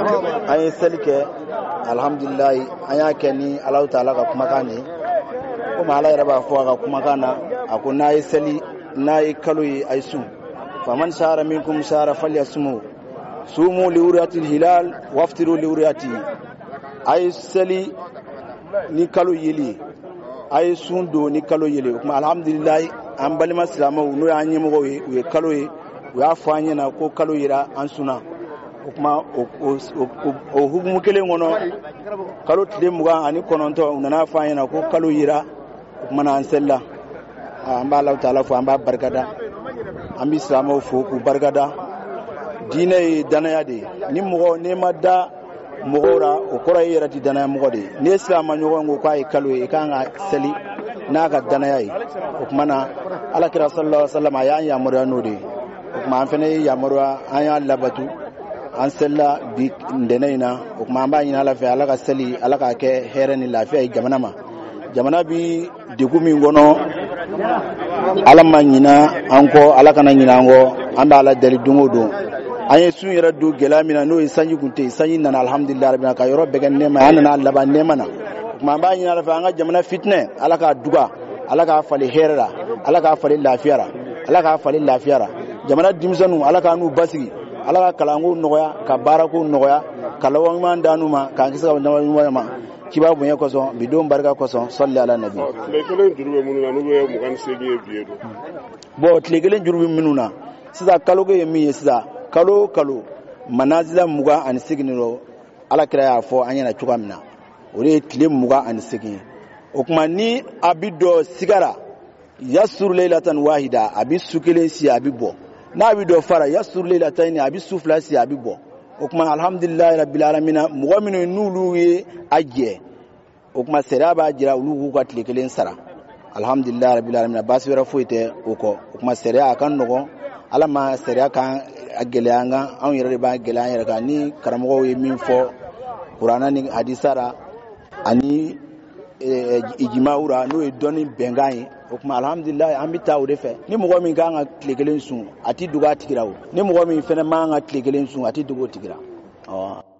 ay selike alhamdulillah aya keni Allah ta'ala ka kumakani kuma Allah ya raba fo ka kumakana akuna ay seli nay kaluyi ay su faman shara minkum shara falyasmu sumu liurati hilal waftiru liurati ay seli ni kalu yili ay sundo ni kalu yili kuma alhamdulillah an balima silamaw no ya nyemo we kalu yi ya fanya na ko kalu yira an suna kuma o hukumu kelen ngono kalu tide muga ani kononto nana fanya na ko kalu yira kuma na ansella amba Allah ta'ala fo amba barkada ambi silamaw fo ku barkada dine danaya de ni mugo ne madda mugora o kora yira ti danaya mugo de ne silama nyogo ngo kwa kalu e kanga seli naga danaya yi kuma na ala kira sallallahu alaihi wasallam ya amura no de kuma an fene ya amura an ya labatu an sella bi ndenaina kuma an ba yin ala fe ala ka seli ala ka ke here ni lafiya jamana ma jamana bi digumi ngono ala manyina anko ala kana nyina ngo anda ala dali dungo do anye sun yara do gelamina no sanyi gunte sanyi nana alhamdulillah rabbil ka yoro begen nema anana Allah ba nema na kuma ba yin ala fe anga jamana fitne ala ka duga ala ka fali herra ala ka fali lafiyara ala ka fali lafiyara jamana dimsanu ala ka nu basigi ala ka kalangu noya ka barako noya kalawan man danuma ka kisa wannan ma kibabu ya koso bidon barka koso salli ala nabi lekelen jurube mununa no be mu kan segi biedo bo lekelen jurube mununa sida kalogo yemi sida kalo manazila muga an signiro ala kira ya fo anyana chukamna ore tile muga an sigi o kuma ni abido sigara yasur laylatan wahida abi sukelen si abibo na abido fara yasur laylatan abi sufla si abibo o kuma alhamdulillah rabbil alamin mu'minu nulu ye ajje o kuma seraba jira ulugu ka tile kelen sara alhamdulillah rabbil alamin basira foite o kuma seria kan nogo ala ma seria kan ageleanga an yere ba gelanya ga ni karamo ye min fo qur'ana ni hadisara ani ijimaura no e doni bengai o kuma alhamdulillah an bita o defe ni mo min ga nga tlegelen sun ati duga tigirawo ni mo min fene ma nga tlegelen sun ati dugo tigira